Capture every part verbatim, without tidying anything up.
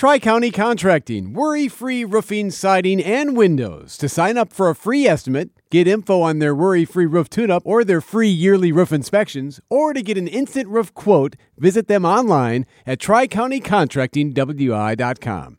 Tri-County Contracting, worry-free roofing, siding, and windows. To sign up for a free estimate, get info on their worry-free roof tune-up or their free yearly roof inspections, or to get an instant roof quote, visit them online at tri county contracting w i dot com.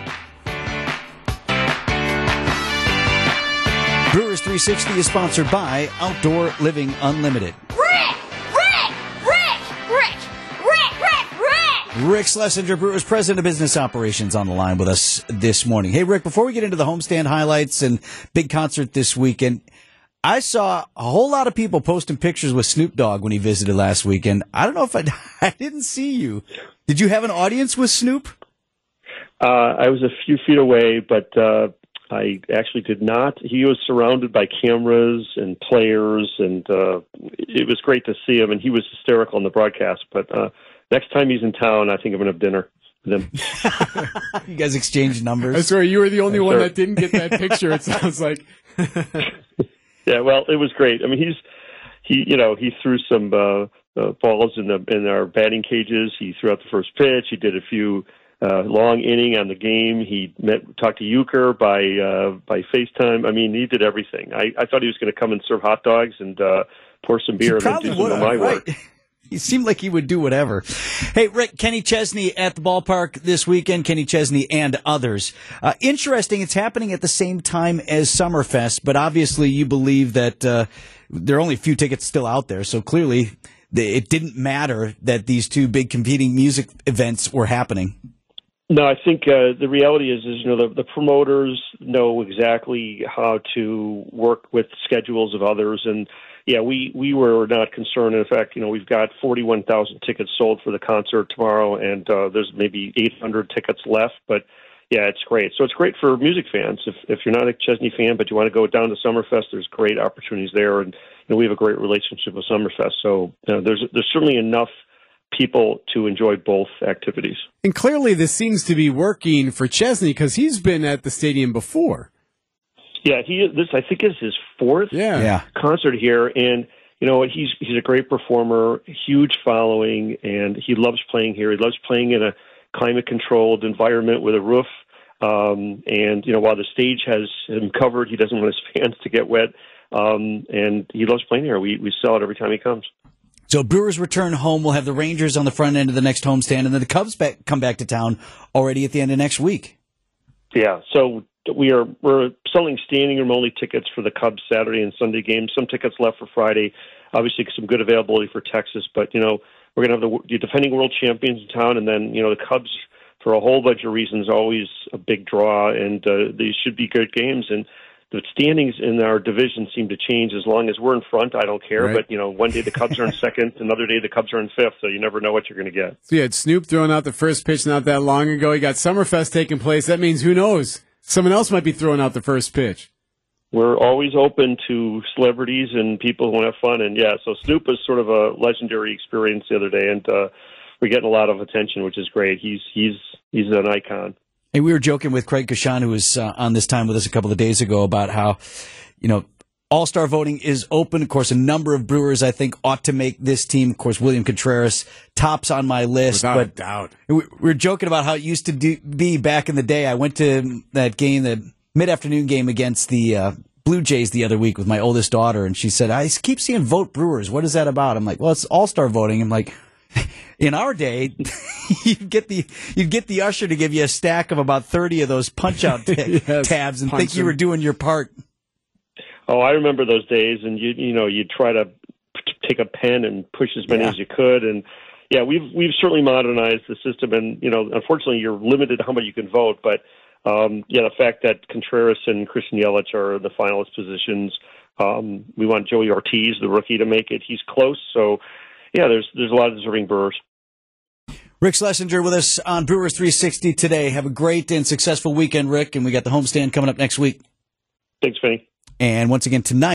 Brewers three sixty is sponsored by Outdoor Living Unlimited. Rick! Rick! Rick! Rick! Rick! Rick! Rick! Rick Schlesinger, Brewers President of Business Operations, on the line with us this morning. Hey, Rick, before we get into the homestand highlights and big concert this weekend, I saw a whole lot of people posting pictures with Snoop Dogg when he visited last weekend. I don't know if I, I didn't see you. Did you have an audience with Snoop? Uh, I was a few feet away, but uh, I actually did not. He was surrounded by cameras and players, and uh, it was great to see him, and he was hysterical in the broadcast. But uh, next time he's in town, I think I'm going to have dinner with him. You guys exchanged numbers? I swear, you were the only I'm one sure. that didn't get that picture, it sounds like. Yeah, well, it was great. I mean, he's he, you know, he threw some uh, uh, balls in the in our batting cages. He threw out the first pitch. He did a few uh, long inning on the game. He met talked to Euchre by uh, by FaceTime. I mean, he did everything. I, I thought he was going to come and serve hot dogs and uh, pour some beer He and then do probably some would of have, my right? work. He seemed like he would do whatever. Hey, Rick, Kenny Chesney at the ballpark this weekend, Kenny Chesney and others. Uh, interesting, it's happening at the same time as Summerfest, but obviously you believe that uh, there are only a few tickets still out there, so clearly it didn't matter that these two big competing music events were happening. No, I think uh, the reality is, is you know, the, the promoters know exactly how to work with schedules of others, and yeah, we, we were not concerned. In fact, you know, we've got forty-one thousand tickets sold for the concert tomorrow, and uh, there's maybe eight hundred tickets left. But yeah, it's great. So it's great for music fans. If if you're not a Chesney fan, but you want to go down to Summerfest, there's great opportunities there, and you know, we have a great relationship with Summerfest. So you know, there's there's certainly enough people to enjoy both activities. And clearly this seems to be working for Chesney because he's been at the stadium before. Yeah, he this I think is his fourth Yeah. Yeah. concert here, and you know what? He's he's a great performer, huge following, and he loves playing here. He loves playing in a climate-controlled environment with a roof. Um, and you know, while the stage has him covered, he doesn't want his fans to get wet. Um, and he loves playing here. We we sell it every time he comes. So Brewers return home. We'll have the Rangers on the front end of the next homestand, and then the Cubs back, come back to town already at the end of next week. Yeah, so we are we're selling standing room only tickets for the Cubs Saturday and Sunday games. Some tickets left for Friday. Obviously, some good availability for Texas, but you know we're going to have the, the defending world champions in town, and then you know the Cubs, for a whole bunch of reasons, always a big draw, and uh, these should be good games. And the standings in our division seem to change as long as we're in front. I don't care, Right. but you know one day the Cubs are in second, another day the Cubs are in fifth, so you never know what you're going to get. So you had Snoop throwing out the first pitch not that long ago. You got Summerfest taking place. That means, who knows? Someone else might be throwing out the first pitch. We're always open to celebrities and people who want to have fun. And, yeah, so Snoop was sort of a legendary experience the other day, and uh, we're getting a lot of attention, which is great. He's he's he's an icon. Hey, we were joking with Craig Kashan, who was uh, on this time with us a couple of days ago, about how, you know, All-Star voting is open. Of course, a number of Brewers, I think, ought to make this team. Of course, William Contreras tops on my list. Without but a doubt. We we were joking about how it used to do, be back in the day. I went to that game, the mid-afternoon game against the uh, Blue Jays the other week with my oldest daughter, and she said, I keep seeing vote Brewers. What is that about? I'm like, well, it's All-Star voting. I'm like, in our day, you'd get the you'd get the usher to give you a stack of about thirty of those punch-out ta- Yes, tabs and punch think you them. were doing your part. Oh, I remember those days, and you you know you'd try to p- take a pen and push as many Yeah. as you could, and yeah, we've we've certainly modernized the system, and you know unfortunately you're limited how much you can vote, but um, yeah, the fact that Contreras and Christian Yelich are in the finalist positions, um, we want Joey Ortiz, the rookie, to make it. He's close, so yeah, there's there's a lot of deserving Brewers. Rick Schlesinger with us on Brewers three sixty today. Have a great and successful weekend, Rick, and we got the homestand coming up next week. Thanks, Vinny. And once again tonight.